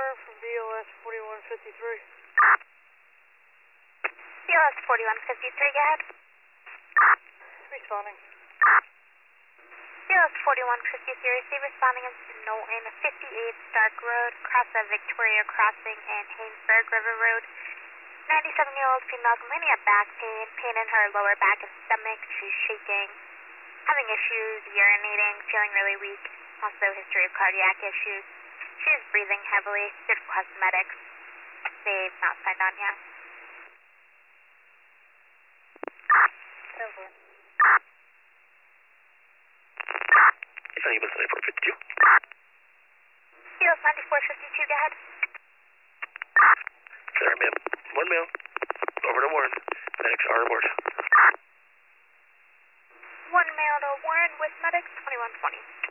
from BLS 4153. BLS 4153, go ahead. Responding. BLS 4153, receive responding of Knowlton, 58 Stark Road, cross of Victoria Crossing and Haynesburg River Road. 97-year-old female complaining of back pain, pain in her lower back and stomach. She's shaking, having issues, urinating, feeling really weak. Also history of cardiac issues. She's breathing heavily. Did request medics. They've not signed on yet. Temple. Ambulance 9452. BLS 9452, go ahead. Sorry, ma'am. One male. Over to Warren. Medics are aboard. One male to Warren with medics, 2120.